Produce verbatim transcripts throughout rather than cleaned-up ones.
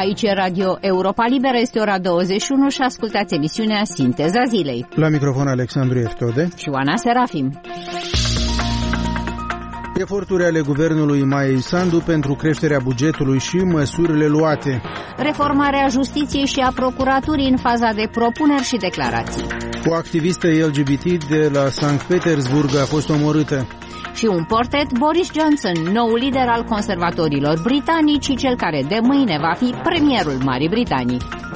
Aici e Radio Europa Liberă, este ora douăzeci și unu și ascultați emisiunea Sinteza Zilei. La microfon Alexandru Iertode și Oana Serafim. Eforturi ale guvernului Maiei Sandu pentru creșterea bugetului și măsurile luate. Reformarea justiției și a procuraturii în faza de propuneri și declarații. O activistă L G B T de la Sankt Petersburg a fost omorâtă. Și un portret, Boris Johnson, nou lider al conservatorilor britanici și cel care de mâine va fi premierul Marii Britanii.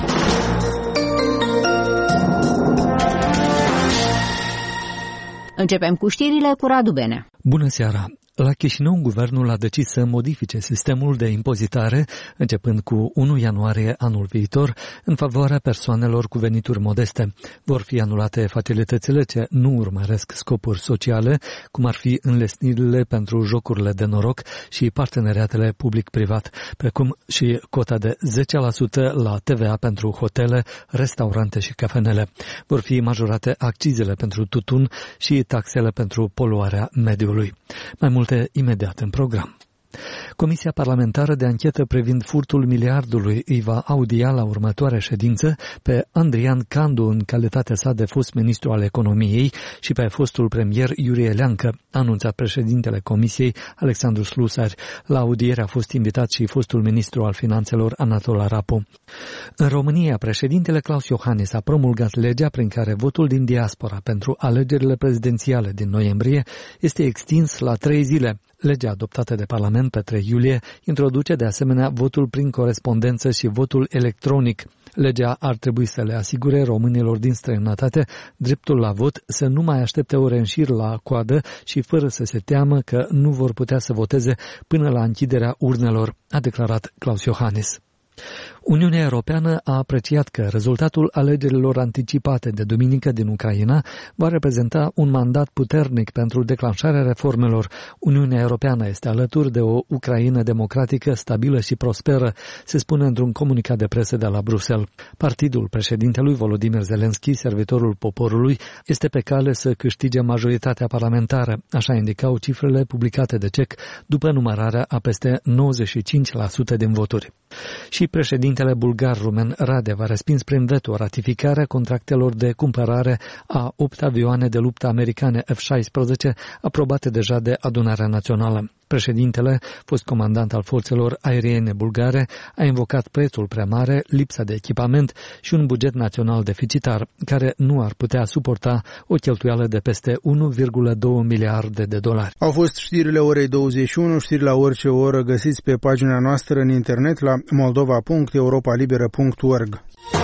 Începem cu știrile cu Radu Benea. Bună seara! La Chișinău, guvernul a decis să modifice sistemul de impozitare, începând cu unu ianuarie anul viitor, în favoarea persoanelor cu venituri modeste. Vor fi anulate facilitățile ce nu urmăresc scopuri sociale, cum ar fi înlesnirile pentru jocurile de noroc și parteneriatele public-privat, precum și cota de zece la sută la T V A pentru hotele, restaurante și cafenele. Vor fi majorate accizele pentru tutun și taxele pentru poluarea mediului. Mai multe imediat în program. Comisia parlamentară de anchetă privind furtul miliardului îi va audia la următoarea ședință pe Andrian Candu în calitatea sa de fost ministru al economiei și pe fostul premier Iurie Leancă, a anunțat președintele Comisiei Alexandru Slusari. La audiere a fost invitat și fostul ministru al finanțelor Anatol Arapu. În România, președintele Klaus Iohannis a promulgat legea prin care votul din diaspora pentru alegerile prezidențiale din noiembrie este extins la trei zile. Legea adoptată de Parlament pe trei iulie introduce de asemenea votul prin corespondență și votul electronic. Legea ar trebui să le asigure românilor din străinătate dreptul la vot să nu mai aștepte ore în șir la coadă și fără să se teamă că nu vor putea să voteze până la închiderea urnelor, a declarat Klaus Iohannis. Uniunea Europeană a apreciat că rezultatul alegerilor anticipate de duminică din Ucraina va reprezenta un mandat puternic pentru declanșarea reformelor. Uniunea Europeană este alături de o Ucraina democratică, stabilă și prosperă, se spune într-un comunicat de presă de la Bruxelles. Partidul președintelui Volodymyr Zelensky, servitorul poporului, este pe cale să câștige majoritatea parlamentară, așa indicau cifrele publicate de C E C după numărarea a peste nouăzeci și cinci la sută din voturi. Și președintele bulgar Rumen Radev a respins prin veto ratificarea contractelor de cumpărare a opt avioane de luptă americane F șaisprezece aprobate deja de Adunarea Națională. Președintele, fost comandant al forțelor aeriene bulgare, a invocat prețul prea mare, lipsa de echipament și un buget național deficitar, care nu ar putea suporta o cheltuială de peste unu virgulă doi miliarde de dolari. Au fost știrile orei douăzeci și unu, știri la orice oră găsiți pe pagina noastră în internet la moldova punct europa liberă punct org.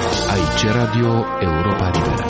Aici Radio Europa Liberă.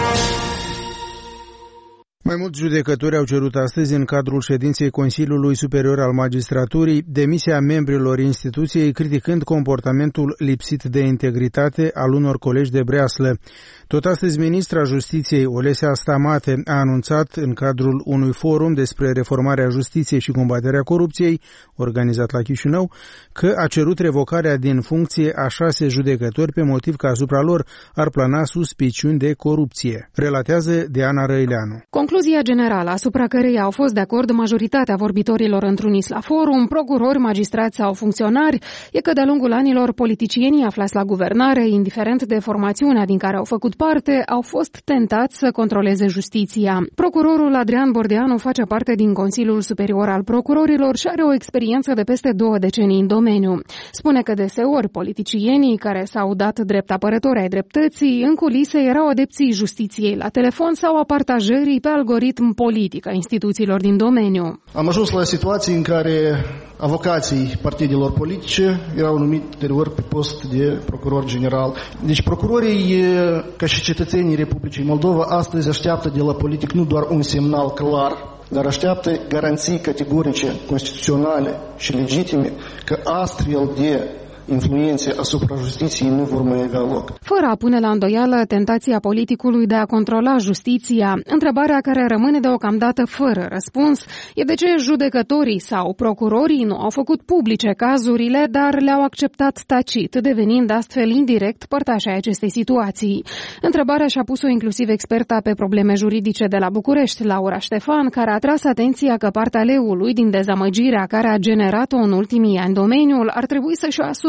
Mai mulți judecători au cerut astăzi, în cadrul ședinței Consiliului Superior al Magistraturii, demisia membrilor instituției, criticând comportamentul lipsit de integritate al unor colegi de breaslă. Tot astăzi, ministra Justiției, Olesea Stamate, a anunțat în cadrul unui forum despre reformarea justiției și combaterea corupției, organizat la Chișinău, că a cerut revocarea din funcție a șase judecători pe motiv că asupra lor ar plana suspiciuni de corupție. Relatează Diana Răileanu. Concluzia generală, asupra căreia au fost de acord majoritatea vorbitorilor întruniți la forum, procurori, magistrați sau funcționari, e că de-a lungul anilor politicienii aflați la guvernare, indiferent de formațiunea din care au făcut parte, au fost tentați să controleze justiția. Procurorul Adrian Bordeanu face parte din Consiliul Superior al Procurorilor și are o experiență de peste două decenii în domeniu. Spune că deseori politicienii care s-au dat drept apărători ai dreptății, în culise erau adepții justiției la telefon sau a partajării pe algoritm politic a instituțiilor din domeniu. Am ajuns la situații în care avocații partidelor politice erau numiți deseori pe post de procuror general. Deci procurorii, ca și cetățenii Republicii Moldova, astăzi așteaptă de la politic nu doar un semnal clar, dar așteaptă garanții categorice, constituționale și legitime că astfel de influențe asupra justiției nu vor mai avea loc. Fără a pune la îndoială tentația politicului de a controla justiția, întrebarea care rămâne deocamdată fără răspuns e de ce judecătorii sau procurorii nu au făcut publice cazurile, dar le-au acceptat tacit, devenind astfel indirect părtașii acestei situații. Întrebarea și-a pus-o inclusiv experta pe probleme juridice de la București, Laura Ștefan, care a tras atenția că partea leului din dezamăgirea care a generat-o în ultimii ani domeniul ar trebui să-și o asume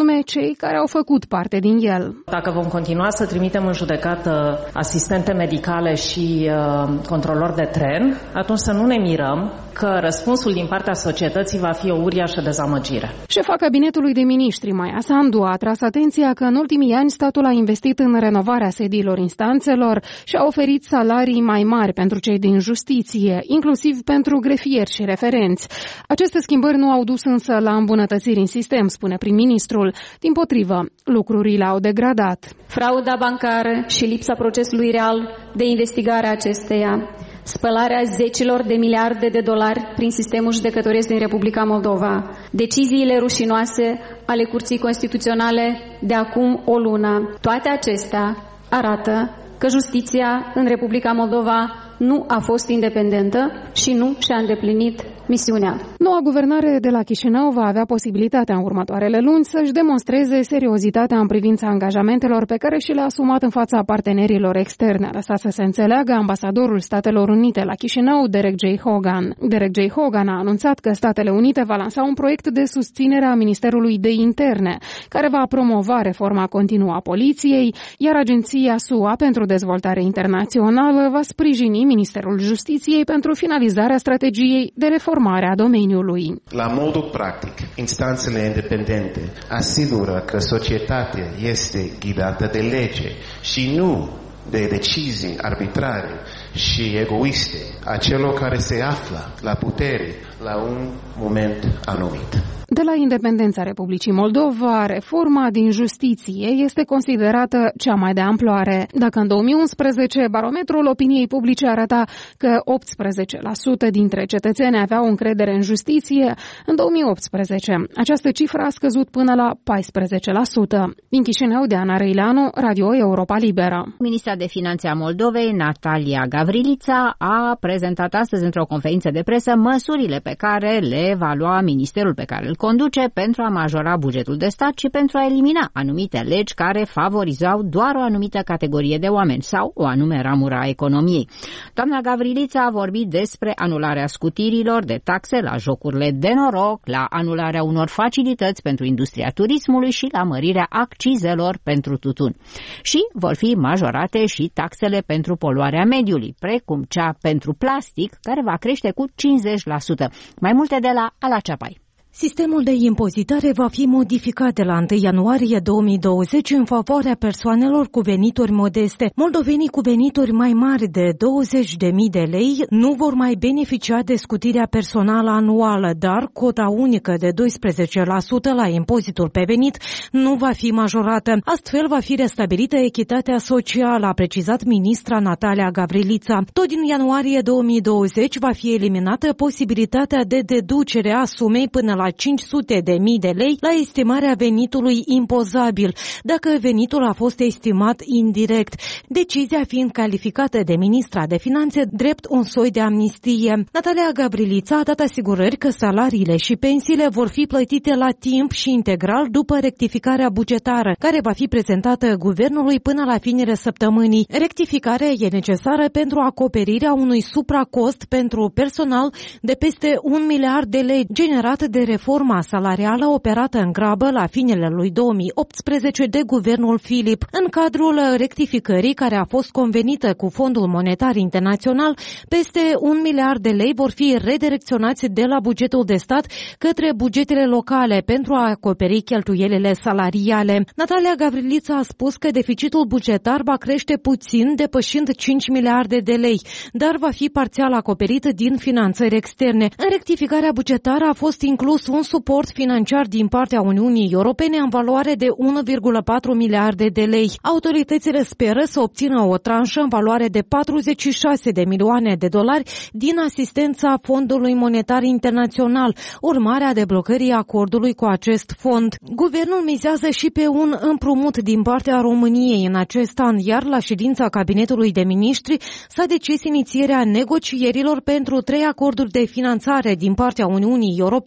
anume cei care au făcut parte din el. Dacă vom continua să trimitem în judecată asistente medicale și uh, controlori de tren, atunci să nu ne mirăm că răspunsul din partea societății va fi o uriașă dezamăgire. Șefa Cabinetului de Miniștri, Maia Sandu, a atras atenția că în ultimii ani statul a investit în renovarea sediilor instanțelor și a oferit salarii mai mari pentru cei din justiție, inclusiv pentru grefieri și referenți. Aceste schimbări nu au dus însă la îmbunătățiri în sistem, spune prim-ministrul. Dimpotrivă, lucrurile au degradat. Frauda bancară și lipsa procesului real de investigare a acesteia, spălarea zecilor de miliarde de dolari prin sistemul judecătoresc din Republica Moldova, deciziile rușinoase ale Curții Constituționale de acum o lună, toate acestea arată că justiția în Republica Moldova nu a fost independentă și nu și-a îndeplinit misiunea. Noua guvernare de la Chișinău va avea posibilitatea în următoarele luni să-și demonstreze seriozitatea în privința angajamentelor pe care și le-a asumat în fața partenerilor externe, a lăsat să se înțeleagă ambasadorul Statelor Unite la Chișinău, Derek J. Hogan. Derek J. Hogan a anunțat că Statele Unite va lansa un proiect de susținere a Ministerului de Interne, care va promova reforma continuă a poliției, iar Agenția S U A pentru Dezvoltare Internațională va sprijini Ministerul Justiției pentru finalizarea strategiei de reformare a domeniului. La modul practic, instanțele independente asigură că societatea este ghidată de lege și nu de decizii arbitrare și egoiste a celor care se află la putere la un moment anumit. De la independența Republicii Moldova, reforma din justiție este considerată cea mai de amploare. Dacă în două mii unsprezece barometrul opiniei publice arăta că optsprezece la sută dintre cetățeni aveau încredere în justiție, în două mii optsprezece această cifră a scăzut până la paisprezece la sută. Din Chișinău, Diana Răileanu, Radio Europa Liberă. Ministra de Finanțe a Moldovei, Natalia Gavrilița, a prezentat astăzi într-o conferință de presă măsurile pe care le va lua ministerul pe care îl conduce pentru a majora bugetul de stat și pentru a elimina anumite legi care favorizau doar o anumită categorie de oameni sau o anume ramură a economiei. Doamna Gavrilița a vorbit despre anularea scutirilor de taxe la jocurile de noroc, la anularea unor facilități pentru industria turismului și la mărirea accizelor pentru tutun. Și vor fi majorate și taxele pentru poluarea mediului, precum cea pentru plastic, care va crește cu cincizeci la sută. Mai multe de la Ala Ceapai. Sistemul de impozitare va fi modificat de la întâi ianuarie două mii douăzeci în favoarea persoanelor cu venituri modeste. Moldovenii cu venituri mai mari de douăzeci de mii de lei nu vor mai beneficia de scutirea personală anuală, dar cota unică de doisprezece la sută la impozitul pe venit nu va fi majorată. Astfel va fi restabilită echitatea socială, a precizat ministra Natalia Gavrilița. Tot din ianuarie două mii douăzeci va fi eliminată posibilitatea de deducere a sumei până la cinci sute de mii de lei la estimarea venitului impozabil, dacă venitul a fost estimat indirect, decizia fiind calificată de ministra de Finanțe drept un soi de amnistie. Natalia Gavrilița a dat asigurări că salariile și pensiile vor fi plătite la timp și integral după rectificarea bugetară, care va fi prezentată guvernului până la finele săptămânii. Rectificarea e necesară pentru acoperirea unui supracost pentru personal de peste un miliard de lei generat de reforma salarială operată în grabă la finele lui două mii optsprezece de guvernul Filip. În cadrul rectificării care a fost convenită cu Fondul Monetar Internațional, peste un miliard de lei vor fi redirecționați de la bugetul de stat către bugetele locale pentru a acoperi cheltuielile salariale. Natalia Gavrilița a spus că deficitul bugetar va crește puțin, depășind cinci miliarde de lei, dar va fi parțial acoperit din finanțări externe. În rectificarea bugetară a fost inclus un suport financiar din partea Uniunii Europene în valoare de unu virgulă patru miliarde de lei. Autoritățile speră să obțină o tranșă în valoare de patruzeci și șase de milioane de dolari din asistența Fondului Monetar Internațional, urmarea deblocării acordului cu acest fond. Guvernul mizează și pe un împrumut din partea României în acest an, iar la ședința Cabinetului de Miniștri s-a decis inițierea negocierilor pentru trei acorduri de finanțare din partea Uniunii Europene,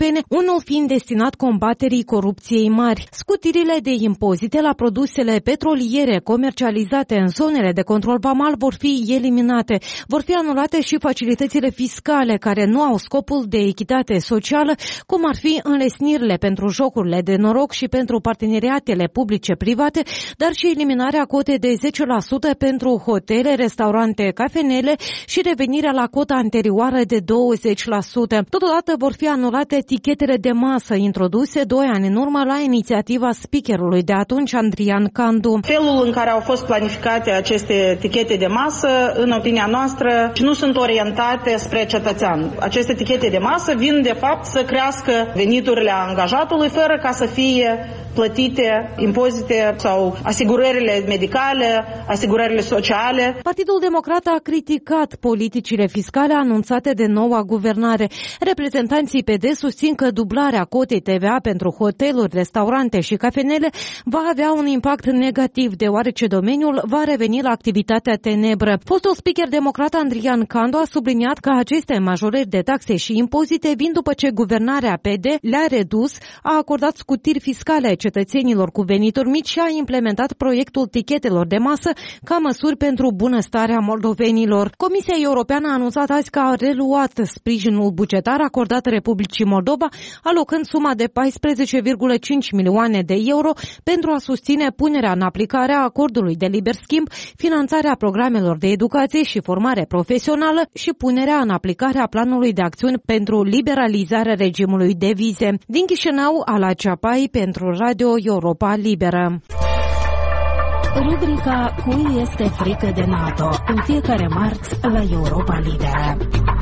unul fiind destinat combaterii corupției mari. Scutirile de impozite la produsele petroliere comercializate în zonele de control vamal vor fi eliminate. Vor fi anulate și facilitățile fiscale care nu au scopul de echitate socială, cum ar fi înlesnirile pentru jocurile de noroc și pentru parteneriatele publice-private, dar și eliminarea cotei de zece la sută pentru hotele, restaurante, cafenele și revenirea la cota anterioară de douăzeci la sută. Totodată vor fi anulate tichetele de masă introduse doi ani în urmă la inițiativa speakerului de atunci, Andrian Candu. Felul în care au fost planificate aceste tichete de masă, în opinia noastră, nu sunt orientate spre cetățean. Aceste tichete de masă vin, de fapt, să crească veniturile angajatului fără ca să fie plătite impozite sau asigurările medicale, asigurările sociale. Partidul Democrat a criticat politicile fiscale anunțate de noua guvernare. Reprezentanții P D susțin că dublarea cotei T V A pentru hoteluri, restaurante și cafenele va avea un impact negativ, deoarece domeniul va reveni la activitatea tenebră. Fostul speaker democrat Andrian Candu a subliniat că aceste majorări de taxe și impozite vin după ce guvernarea P D le-a redus, a acordat scutiri fiscale cetățenilor cu venituri mici și a implementat proiectul tichetelor de masă ca măsuri pentru bunăstarea moldovenilor. Comisia Europeană a anunțat azi că a reluat sprijinul bugetar acordat Republicii Moldova, alocând suma de paisprezece virgulă cinci milioane de euro pentru a susține punerea în aplicare a acordului de liber schimb, finanțarea programelor de educație și formare profesională și punerea în aplicare a planului de acțiuni pentru liberalizarea regimului de vize. Din Chișinău, Ala Ceapai pentru Radio Europa Liberă. Rubrica Cui este frică de NATO, în fiecare marți la Europa Liberă.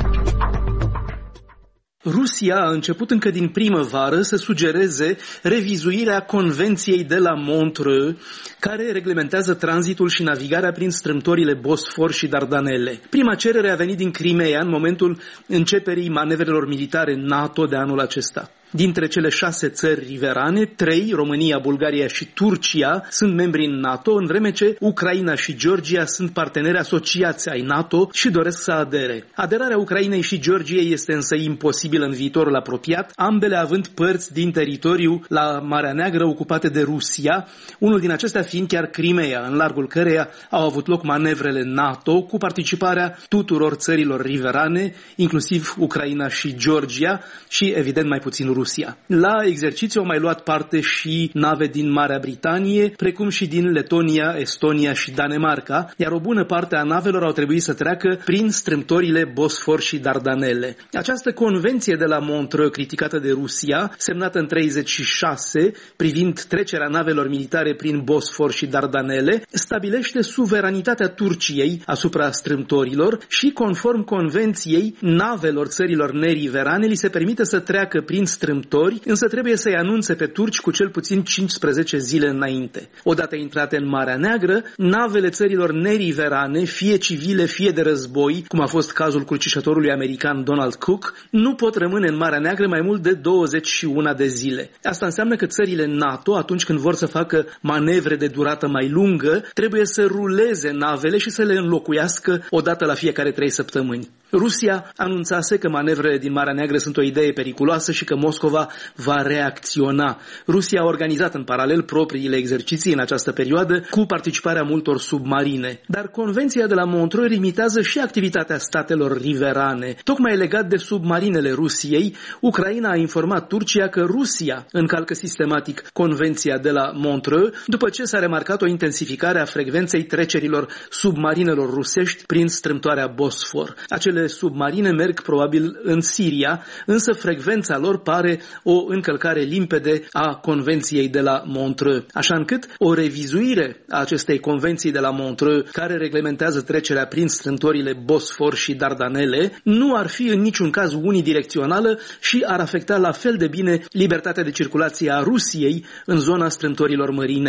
Rusia a început încă din primăvară să sugereze revizuirea Convenției de la Montreux, care reglementează tranzitul și navigarea prin strâmtorile Bosfor și Dardanele. Prima cerere a venit din Crimea în momentul începerii manevrelor militare NATO de anul acesta. Dintre cele șase țări riverane, trei, România, Bulgaria și Turcia, sunt membri în NATO, în vreme ce Ucraina și Georgia sunt parteneri asociați ai NATO și doresc să adere. Aderarea Ucrainei și Georgiei este însă imposibilă în viitorul apropiat, ambele având părți din teritoriu la Marea Neagră ocupate de Rusia, unul din acestea fiind chiar Crimea, în largul căreia au avut loc manevrele NATO cu participarea tuturor țărilor riverane, inclusiv Ucraina și Georgia și, evident, mai puțin Rusia. Rusia. La exercițiu au mai luat parte și nave din Marea Britanie, precum și din Letonia, Estonia și Danemarca, iar o bună parte a navelor au trebuit să treacă prin strâmtorile Bosfor și Dardanele. Această convenție de la Montreux, criticată de Rusia, semnată în treizeci și șase, privind trecerea navelor militare prin Bosfor și Dardanele, stabilește suveranitatea Turciei asupra strâmtorilor și, conform convenției, navelor țărilor neriverane li se permite să treacă prin strâmtori, însă trebuie să-i anunțe pe turci cu cel puțin cincisprezece zile înainte. Odată intrate în Marea Neagră, navele țărilor neriverane, fie civile, fie de război, cum a fost cazul crucișătorului american Donald Cook, nu pot rămâne în Marea Neagră mai mult de douăzeci și unu de zile. Asta înseamnă că țările NATO, atunci când vor să facă manevre de durată mai lungă, trebuie să ruleze navele și să le înlocuiască odată la fiecare trei săptămâni. Rusia anunțase că manevrele din Marea Neagră sunt o idee periculoasă și că Moscova va reacționa. Rusia a organizat în paralel propriile exerciții în această perioadă cu participarea multor submarine. Dar Convenția de la Montreux limitează și activitatea statelor riverane. Tocmai legat de submarinele Rusiei, Ucraina a informat Turcia că Rusia încalcă sistematic Convenția de la Montreux, după ce s-a remarcat o intensificare a frecvenței trecerilor submarinelor rusești prin strâmtoarea Bosfor. Acele submarine merg probabil în Siria, însă frecvența lor pare o încălcare limpede a Convenției de la Montreux. Așa încât o revizuire a acestei Convenții de la Montreux, care reglementează trecerea prin strâmtorile Bosfor și Dardanele, nu ar fi în niciun caz unidirecțională și ar afecta la fel de bine libertatea de circulație a Rusiei în zona strâmtorilor Mării Negre.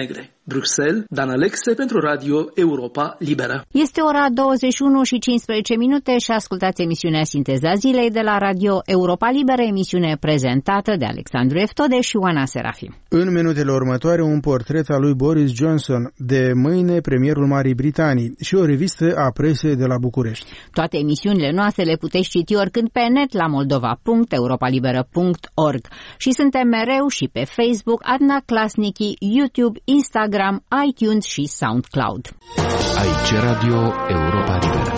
Bruxelles, Dan Alexe pentru Radio Europa Liberă. Este ora douăzeci și unu și cincisprezece minute și ascultați emisiunea Sinteza Zilei de la Radio Europa Liberă, emisiune prezentată de Alexandru Eftode și Oana Serafim. În minutele următoare, un portret al lui Boris Johnson, de mâine premierul Marii Britanii, și o revistă a presei de la București. Toate emisiunile noastre le puteți citi oricând pe net la moldova punct europa liberă punct org și suntem mereu și pe Facebook, Adna Klasnici, YouTube, Instagram, iTunes și SoundCloud. Aici Radio Europa Liberă.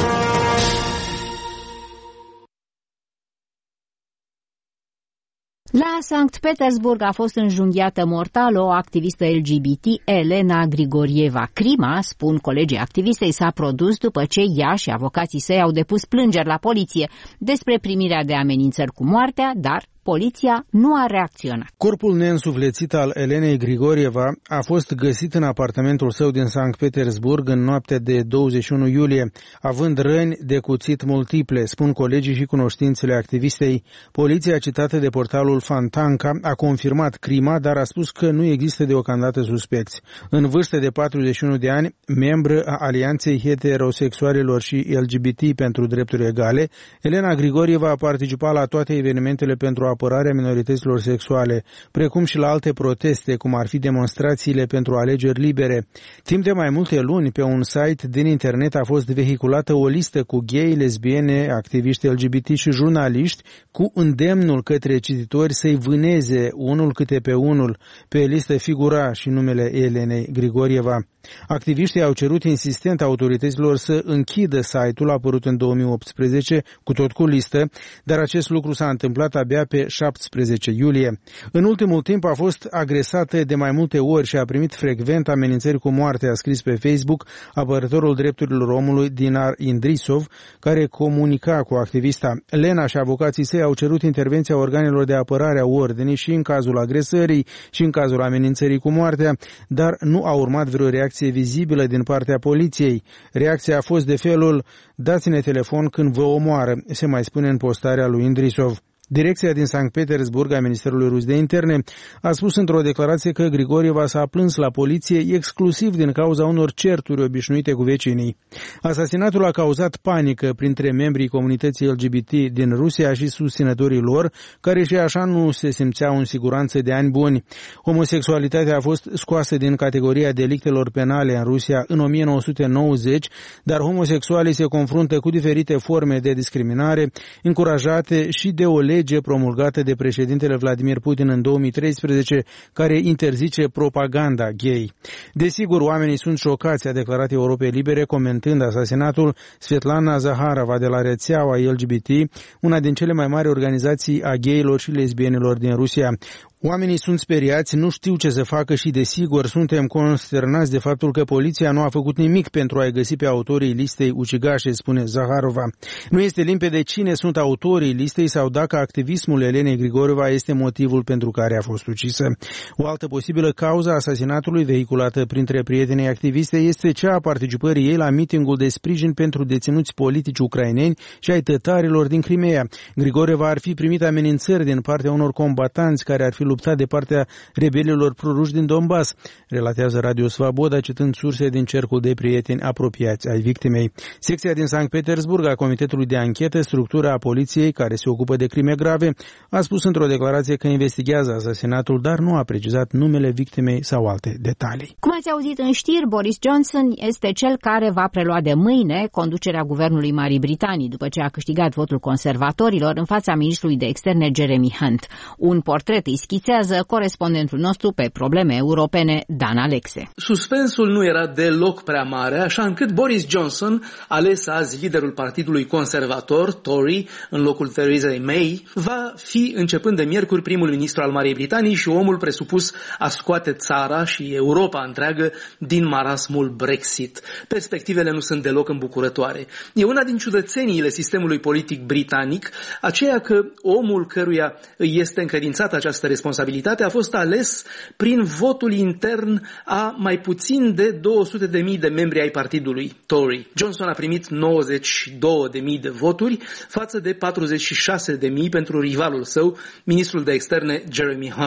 La Sankt Petersburg a fost înjunghiată mortal o activistă L G B T, Elena Grigorieva. Crima, spun colegii activistei, s-a produs după ce ea și avocații săi au depus plângeri la poliție despre primirea de amenințări cu moartea, dar poliția nu a reacționat. Corpul neînsuflețit al Elenei Grigorieva a fost găsit în apartamentul său din Sankt Petersburg în noaptea de douăzeci și unu iulie, având răni de cuțit multiple, spun colegii și cunoștințele activistei. Poliția, citată de portalul Fantanca, a confirmat crima, dar a spus că nu există deocamdată suspecți. În vârstă de patruzeci și unu de ani, membră a Alianței Heterosexualilor și L G B T pentru drepturi egale, Elena Grigorieva a participat la toate evenimentele pentru apărarea minorităților sexuale, precum și la alte proteste, cum ar fi demonstrațiile pentru alegeri libere. Timp de mai multe luni, pe un site din internet a fost vehiculată o listă cu gay, lesbiene, activiști L G B T și jurnaliști, cu îndemnul către cititori să-i vâneze unul câte pe unul. Pe listă figura și numele Elenei Grigorieva. Activiștii au cerut insistent autorităților să închidă site-ul apărut în două mii optsprezece, cu tot cu listă, dar acest lucru s-a întâmplat abia pe șaptesprezece iulie. În ultimul timp a fost agresată de mai multe ori și a primit frecvent amenințări cu moarte, a scris pe Facebook apărătorul drepturilor omului Dinar Indrisov, care comunica cu activista. Lena și avocații săi au cerut intervenția organelor de apărare a ordinii și în cazul agresării și în cazul amenințării cu moartea, dar nu a urmat vreo reacție vizibilă din partea poliției. Reacția a fost de felul: dați-ne telefon când vă omoară, se mai spune în postarea lui Indrisov. Direcția din Sankt Petersburg a Ministerului Rus de Interne a spus într-o declarație că Grigorieva s-a plâns la poliție exclusiv din cauza unor certuri obișnuite cu vecinii. Asasinatul a cauzat panică printre membrii comunității L G B T din Rusia și susținătorii lor, care și așa nu se simțeau în siguranță de ani buni. Homosexualitatea a fost scoasă din categoria delictelor penale în Rusia în o mie nouă sute nouăzeci, dar homosexualii se confruntă cu diferite forme de discriminare, încurajate și de o lege promulgată de președintele Vladimir Putin în două mii treisprezece, care interzice propaganda gay. Desigur, oamenii sunt șocați, a declarat Europei Libere, comentând asasinatul, Svetlana Zaharova de la rețeaua L G B T, una din cele mai mari organizații a gayilor și lesbienilor din Rusia. Oamenii sunt speriați, nu știu ce să facă și, desigur, suntem consternați de faptul că poliția nu a făcut nimic pentru a-i găsi pe autorii listei ucigașe, spune Zaharova. Nu este limpede cine sunt autorii listei sau dacă activismul Elenei Grigorieva este motivul pentru care a fost ucisă. O altă posibilă cauză a asasinatului, vehiculată printre prietenii activiste, este cea a participării ei la mitingul de sprijin pentru deținuți politici ucraineni și ai tătarilor din Crimea. Grigorieva ar fi primit amenințări din partea unor combatanți care ar fi luptat de partea rebelilor proruși din Donbass, relatează Radio Svaboda, citând surse din cercul de prieteni apropiați ai victimei. Secția din Sankt Petersburg a Comitetului de Anchetă, structura a poliției care se ocupă de crime grave, a spus într-o declarație că investigează asasinatul, dar nu a precizat numele victimei sau alte detalii. Cum ați auzit în știri, Boris Johnson este cel care va prelua de mâine conducerea guvernului Marii Britanii, după ce a câștigat votul conservatorilor în fața ministrului de externe Jeremy Hunt. Un portret îi schițează corespondentul nostru pe probleme europene, Dan Alexe. Suspensul nu era deloc prea mare, așa încât Boris Johnson, ales azi liderul partidului conservator, Tory, în locul Theresa May, va fi, începând de miercuri, primul ministru al Marii Britanii și omul presupus a scoate țara și Europa întreagă din marasmul Brexit. Perspectivele nu sunt deloc îmbucurătoare. E una din ciudățeniile sistemului politic britanic, aceea că omul căruia îi este încredințată această responsabilitate a fost ales prin votul intern a mai puțin de două sute de mii de membri ai partidului Tory. Johnson a primit nouăzeci și două de mii de voturi față de patruzeci și șase de mii pentru rivalul său, ministrul de externe Jeremy Hunt.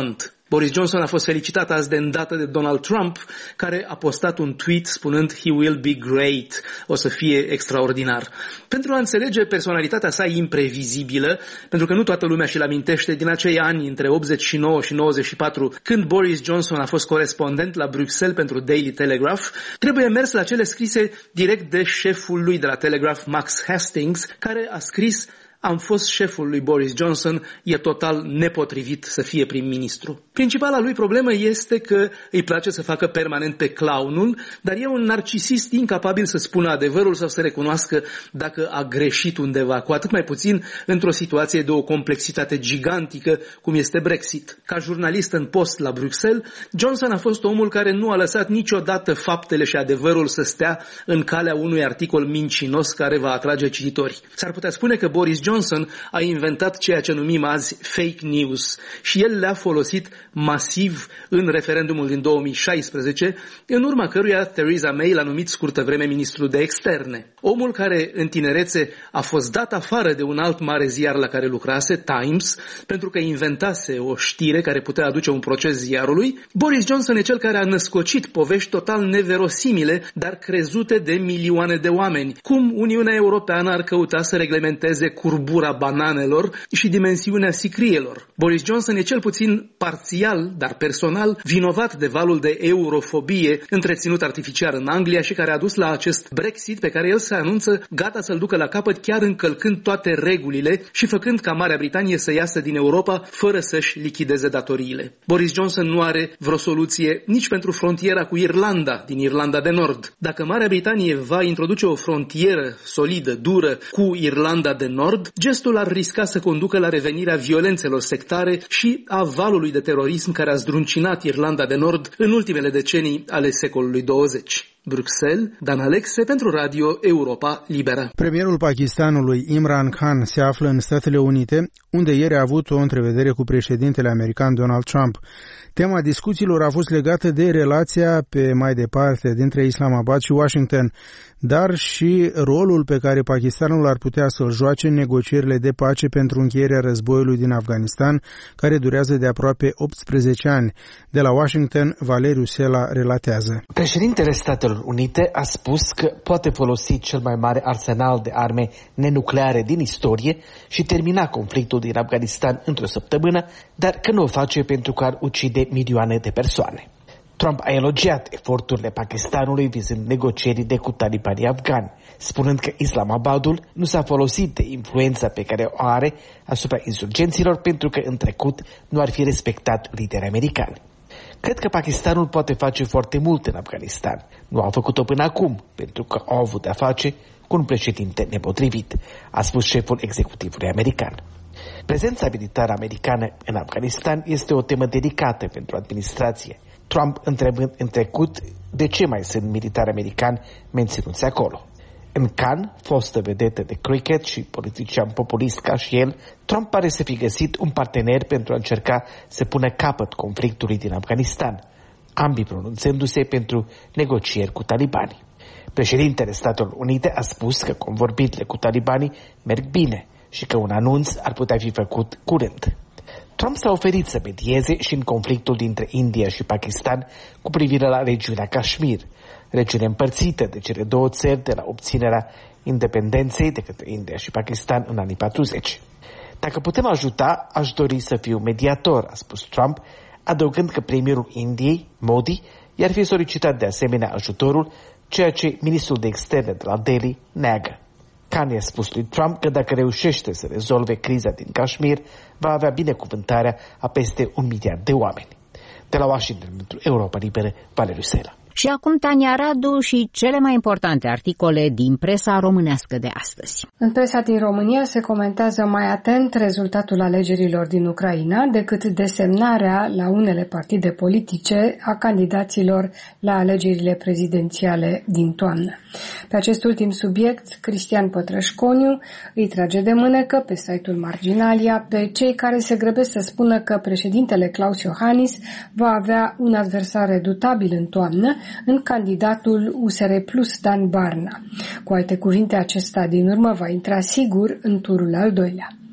Boris Johnson a fost felicitat azi de îndată de Donald Trump, care a postat un tweet spunând "He will be great", o să fie extraordinar. Pentru a înțelege personalitatea sa imprevizibilă, pentru că nu toată lumea și-l amintește din acei ani între optzeci și nouă și nouăzeci și patru, când Boris Johnson a fost corespondent la Bruxelles pentru Daily Telegraph, trebuie mers la cele scrise direct de șeful lui de la Telegraph, Max Hastings, care a scris: "Am fost șeful lui Boris Johnson, e total nepotrivit să fie prim-ministru." Principala lui problemă este că îi place să facă permanent pe clownul, dar e un narcisist incapabil să spună adevărul sau să recunoască dacă a greșit undeva, cu atât mai puțin într-o situație de o complexitate gigantică cum este Brexit. Ca jurnalist în post la Bruxelles, Johnson a fost omul care nu a lăsat niciodată faptele și adevărul să stea în calea unui articol mincinos care va atrage cititori. S-ar putea spune că Boris Johnson a inventat ceea ce numim azi fake news și el le-a folosit masiv în referendumul din două mii șaisprezece, în urma căruia Theresa May l-a numit scurtă vreme ministru de externe. Omul care în tinerețe a fost dat afară de un alt mare ziar la care lucrase, Times, pentru că inventase o știre care putea aduce un proces ziarului, Boris Johnson e cel care a născocit povești total neverosimile, dar crezute de milioane de oameni. Cum Uniunea Europeană ar căuta să reglementeze curbura bananelor și dimensiunea sicrielor. Boris Johnson e cel puțin parțial, dar personal, vinovat de valul de eurofobie întreținut artificial în Anglia și care a dus la acest Brexit pe care el se anunță gata să-l ducă la capăt, chiar încălcând toate regulile și făcând ca Marea Britanie să iasă din Europa fără să-și lichideze datoriile. Boris Johnson nu are vreo soluție nici pentru frontiera cu Irlanda, din Irlanda de Nord. Dacă Marea Britanie va introduce o frontieră solidă, dură, cu Irlanda de Nord, gestul ar risca să conducă la revenirea violențelor sectare și a valului de terorism care a zdruncinat Irlanda de Nord în ultimele decenii ale secolului douăzeci. Bruxelles, Dan Alexe pentru Radio Europa Liberă. Premierul Pakistanului Imran Khan se află în Statele Unite, unde ieri a avut o întrevedere cu președintele american Donald Trump. Tema discuțiilor a fost legată de relația pe mai departe dintre Islamabad și Washington, dar și rolul pe care Pakistanul ar putea să-l joace în negocierile de pace pentru încheierea războiului din Afganistan, care durează de aproape optsprezece ani. De la Washington, Valeriu Sela relatează. Președintele Statelor Unite a spus că poate folosi cel mai mare arsenal de arme nenucleare din istorie și termina conflictul din Afganistan într-o săptămână, dar că nu o face pentru că ar ucide milioane de persoane. Trump a elogiat eforturile Pakistanului vizând negocierile cu talibanii afgani, spunând că Islamabadul nu s-a folosit de influența pe care o are asupra insurgenților pentru că în trecut nu ar fi respectat liderii americani. Cred că Pakistanul poate face foarte mult în Afganistan. Nu a făcut-o până acum, pentru că au avut de-a face cu un președinte nepotrivit, a spus șeful executivului american. Prezența militară americană în Afganistan este o temă delicată pentru administrație, Trump întrebând în trecut de ce mai sunt militari americani menținuți acolo. În Khan, fostă vedetă de cricket și politician populist ca și el, Trump pare să fi găsit un partener pentru a încerca să pună capăt conflictului din Afganistan, ambii pronunțându-se pentru negocieri cu talibanii. Președintele Statelor Unite a spus că convorbirile cu talibanii merg bine și că un anunț ar putea fi făcut curând. Trump s-a oferit să medieze și în conflictul dintre India și Pakistan cu privire la regiunea Kashmir, regiune împărțită de cele două țări de la obținerea independenței de către India și Pakistan în anii patruzeci. Dacă putem ajuta, aș dori să fiu mediator, a spus Trump, adăugând că premierul Indiei, Modi, i-ar fi solicitat de asemenea ajutorul, ceea ce ministrul de externe de la Delhi neagă. Khan i-a spus lui Trump că dacă reușește să rezolve criza din Kashmir, va avea binecuvântarea a peste un miliard de oameni. De la Washington, pentru Europa Liberă, Valeriu Sela. Și acum Tania Radu și cele mai importante articole din presa românească de astăzi. În presa din România se comentează mai atent rezultatul alegerilor din Ucraina decât desemnarea la unele partide politice a candidaților la alegerile prezidențiale din toamnă. Pe acest ultim subiect, Cristian Pătrășconiu îi trage de mânecă pe site-ul Marginalia pe cei care se grăbesc să spună că președintele Claus Iohannis va avea un adversar redutabil în toamnă în candidatul U S R Plus Dan Barna. Cu alte cuvinte, acesta din urmă va intra sigur în turul al doilea.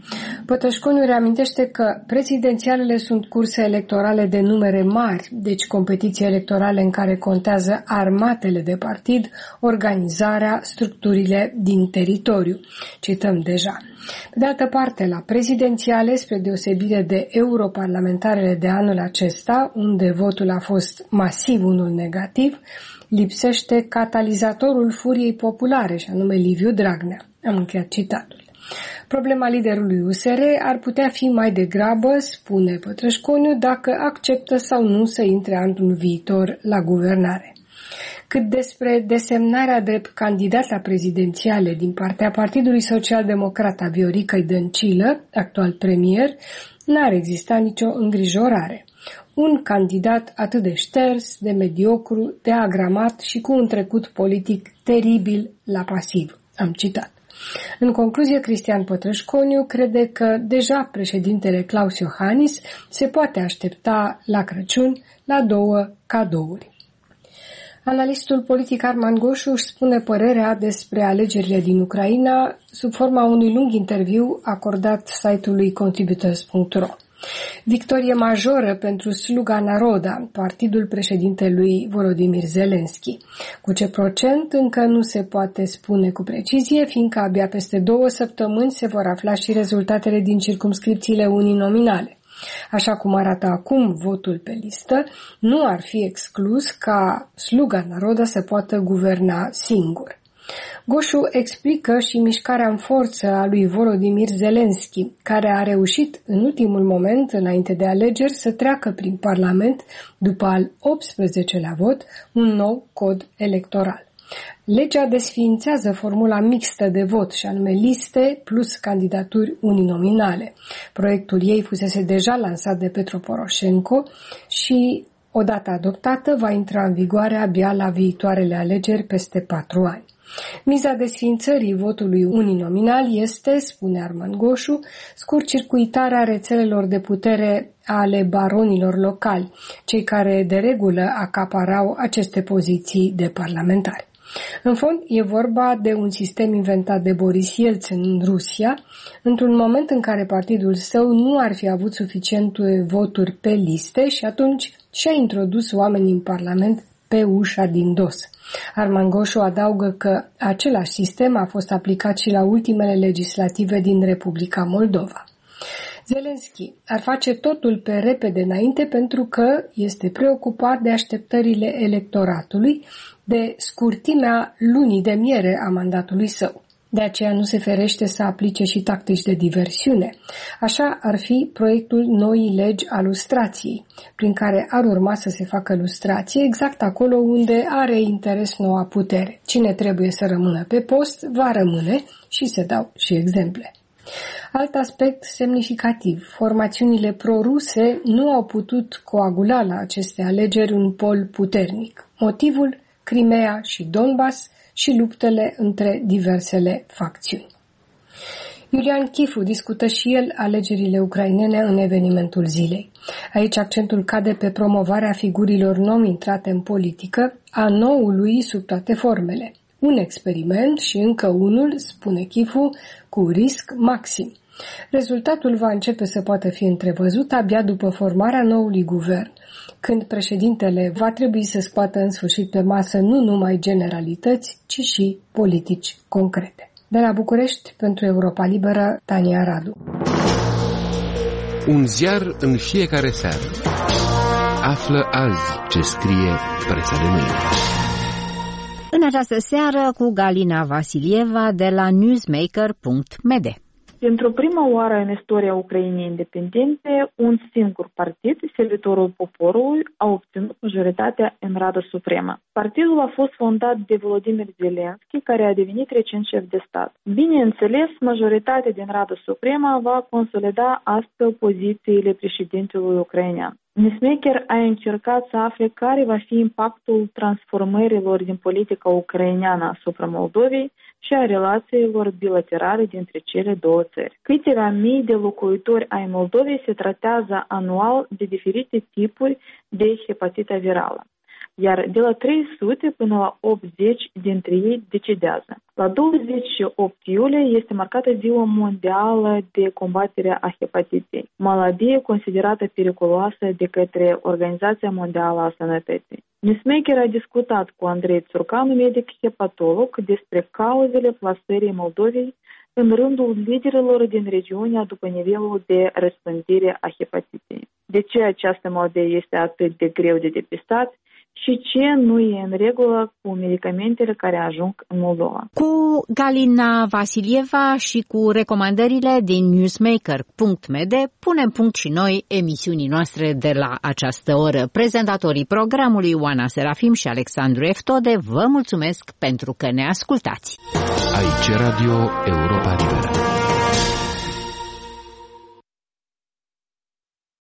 Pătrășconiu reamintește că prezidențialele sunt curse electorale de numere mari, deci competiții electorale în care contează armatele de partid, organizarea, structurile din teritoriu. Cităm deja. Pe de altă parte, la prezidențiale, spre deosebire de europarlamentarele de anul acesta, unde votul a fost masiv unul negativ, lipsește catalizatorul furiei populare, și anume Liviu Dragnea. Am încheiat citatul. Problema liderului U S R ar putea fi mai degrabă, spune Pătrășconiu, dacă acceptă sau nu să intre anul viitor la guvernare. Cât despre desemnarea drept candidat la prezidențiale din partea Partidului Social-Democrat a Vioricăi Dăncilă, actual premier, n-ar exista nicio îngrijorare. Un candidat atât de șters, de mediocru, de agramat și cu un trecut politic teribil la pasiv. Am citat. În concluzie, Cristian Pătrășconiu crede că deja președintele Klaus Iohannis se poate aștepta la Crăciun la două cadouri. Analistul politic Arman Goșu își spune părerea despre alegerile din Ucraina sub forma unui lung interviu acordat site-ului contributors punct ro. Victorie majoră pentru Sluga Naroda, partidul președintelui Volodymyr Zelensky. Cu ce procent încă nu se poate spune cu precizie, fiindcă abia peste două săptămâni se vor afla și rezultatele din circumscripțiile uninominale. Așa cum arată acum votul pe listă, nu ar fi exclus ca Sluga Naroda să poată guverna singur. Goșu explică și mișcarea în forță a lui Volodymyr Zelensky, care a reușit în ultimul moment, înainte de alegeri, să treacă prin Parlament, după al optsprezecelea vot, un nou cod electoral. Legea desființează formula mixtă de vot, și anume liste plus candidaturi uninominale. Proiectul ei fusese deja lansat de Petro Poroșenko și, odată adoptată, va intra în vigoare abia la viitoarele alegeri peste patru ani. Miza desființării votului uninominal este, spune Arman Goșu, scurt-circuitarea rețelelor de putere ale baronilor locali, cei care de regulă acaparau aceste poziții de parlamentari. În fond, e vorba de un sistem inventat de Boris Yeltsin în Rusia, într-un moment în care partidul său nu ar fi avut suficiente voturi pe liste și atunci și-a introdus oamenii în Parlament pe ușa din dos. Arman Goșu adaugă că același sistem a fost aplicat și la ultimele legislative din Republica Moldova. Zelensky ar face totul pe repede înainte pentru că este preocupat de așteptările electoratului, de scurtimea lunii de miere a mandatului său. De aceea nu se ferește să aplice și tactici de diversiune. Așa ar fi proiectul noii legi a lustrației, prin care ar urma să se facă lustrație exact acolo unde are interes noua putere. Cine trebuie să rămână pe post, va rămâne și se dau și exemple. Alt aspect semnificativ, formațiunile pro-ruse nu au putut coagula la aceste alegeri un pol puternic. Motivul? Crimea și Donbass și luptele între diversele facțiuni. Iulian Chifu discută și el alegerile ucrainene în evenimentul zilei. Aici accentul cade pe promovarea figurilor nou intrate în politică, a noului sub toate formele. Un experiment și încă unul, spune Chifu, cu risc maxim. Rezultatul va începe să poată fi întrevăzut abia după formarea noului guvern, când președintele va trebui să scoată în sfârșit pe masă nu numai generalități, ci și politici concrete. De la București, pentru Europa Liberă, Tania Radu. Un ziar în fiecare seară. Află azi ce scrie presa de mâine. În această seară cu Galina Vasilieva de la newsmaker punct m d. Pentru prima oară în istoria Ucrainei independente, un singur partid, Servitorul Poporului, a obținut majoritatea în Rada Supremă. Partidul a fost fondat de Volodymyr Zelensky, care a devenit recent șef de stat. Bineînțeles, majoritatea din Rada Supremă va consolida astfel pozițiile președintelui ucrainean. Newsmaker a încercat să afle care va fi impactul transformărilor din politica ucraineană asupra Moldovei și a relațiilor bilaterale dintre cele două țări. Câteva mii de locuitori ai Moldovei se tratează anual de diferite tipuri de hepatită virală. iar de la trei sute până la optzeci dintre ei decedează. La douăzeci și opt iulie este marcată Ziua Mondială de Combatere a Hepatitei, maladie considerată periculoasă de către Organizația Mondială a Sănătății. Newsmaker a discutat cu Andrei Țurcanu, medic hepatolog, despre cauzele plasării Moldovei în rândul liderilor din regiunea după nivelul de răspândire a hepatitei. De ce această maladie este atât de greu de depistat și ce nu e în regulă cu medicamentele care ajung în Moldova. Cu Galina Vasilieva și cu recomandările din newsmaker punct m d punem punct și noi emisiunii noastre de la această oră. Prezentatorii programului Oana Serafim și Alexandru Eftode vă mulțumesc pentru că ne ascultați. Aici Radio Europa Liberă.